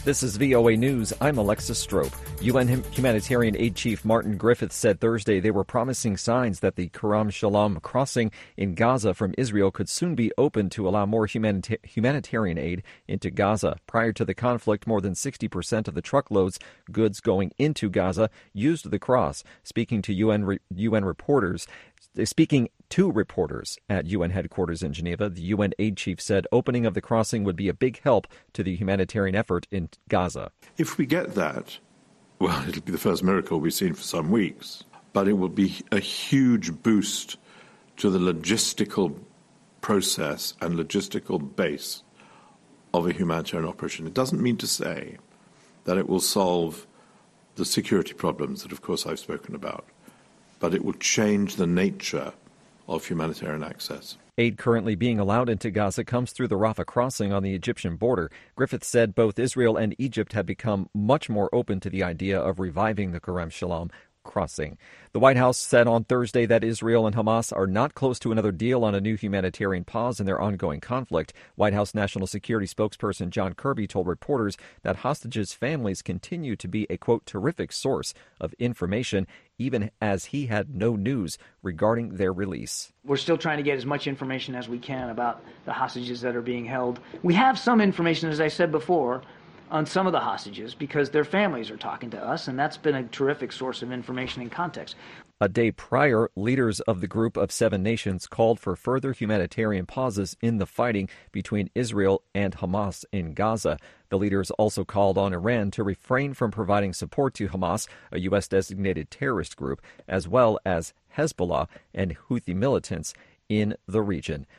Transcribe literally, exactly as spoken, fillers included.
This is V O A News. I'm Alexis Strope. U N Humanitarian Aid Chief Martin Griffiths said Thursday they were promising signs that the Kerem Shalom crossing in Gaza from Israel could soon be opened to allow more humanita- humanitarian aid into Gaza. Prior to the conflict, more than sixty percent of the truckloads goods going into Gaza used the cross. Speaking to U N re- U N reporters, Speaking to reporters at U N headquarters in Geneva, the U N aid chief said opening of the crossing would be a big help to the humanitarian effort in Gaza. If we get that, well, it'll be the first miracle we've seen for some weeks, but it will be a huge boost to the logistical process and logistical base of a humanitarian operation. It doesn't mean to say that it will solve the security problems that, of course, I've spoken about, but it will change the nature of humanitarian access. Aid currently being allowed into Gaza comes through the Rafah crossing on the Egyptian border. Griffith said both Israel and Egypt have become much more open to the idea of reviving the Kerem Shalom crossing. The White House said on Thursday that Israel and Hamas are not close to another deal on a new humanitarian pause in their ongoing conflict. White House National Security spokesperson John Kirby told reporters that hostages' families continue to be a, quote, terrific source of information, even as he had no news regarding their release. We're still trying to get as much information as we can about the hostages that are being held. We have some information, as I said before, on some of the hostages because their families are talking to us, and that's been a terrific source of information and context. A day prior, leaders of the Group of Seven Nations called for further humanitarian pauses in the fighting between Israel and Hamas in Gaza. The leaders also called on Iran to refrain from providing support to Hamas, a U S-designated terrorist group, as well as Hezbollah and Houthi militants in the region.